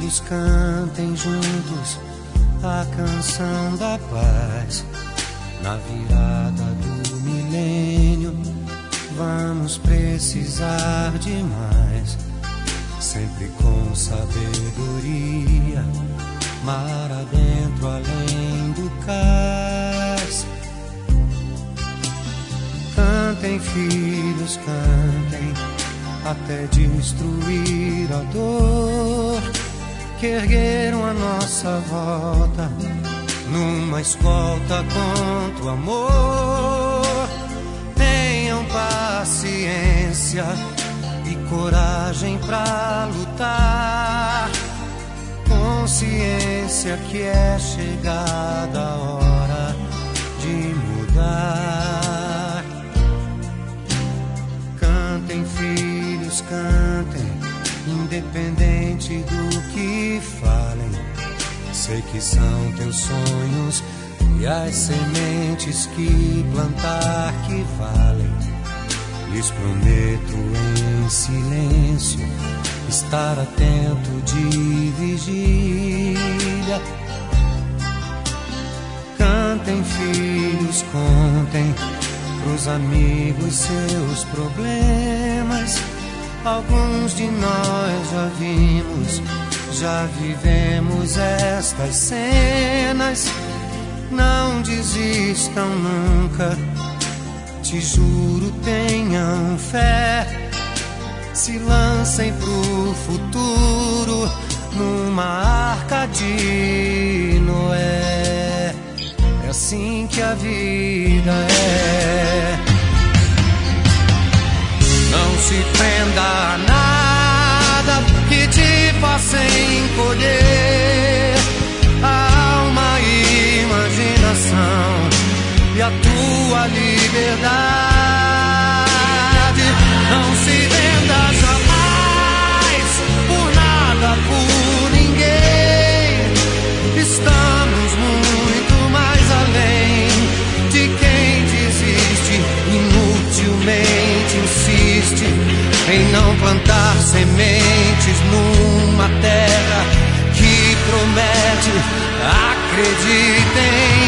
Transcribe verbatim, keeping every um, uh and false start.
filhos cantem juntos a canção da paz. Na virada do milênio vamos precisar de mais, sempre com sabedoria, mar adentro além do cais. Cantem, filhos, cantem, até destruir a dor que ergueram a nossa volta numa escolta contra o amor. Tenham paciência e coragem pra lutar, consciência que é chegada a hora de mudar. Cantem, filhos, cantem, independente do que falem. Sei que são teus sonhos e as sementes que plantar que valem. Lhes prometo em silêncio estar atento de vigília. Cantem, filhos, contem pros amigos seus problemas. Alguns de nós já vimos, já vivemos estas cenas. Não desistam nunca, te juro, tenham fé. Se lancem pro futuro numa arca de Noé. É assim que a vida é. Não se prenda a nada que te faça encolher a alma e imaginação e a tua liberdade. Não se venda jamais por nada, por ninguém. Estamos muito mais além de quem desiste, inutilmente insiste em não plantar sementes numa terra que promete. Acreditem.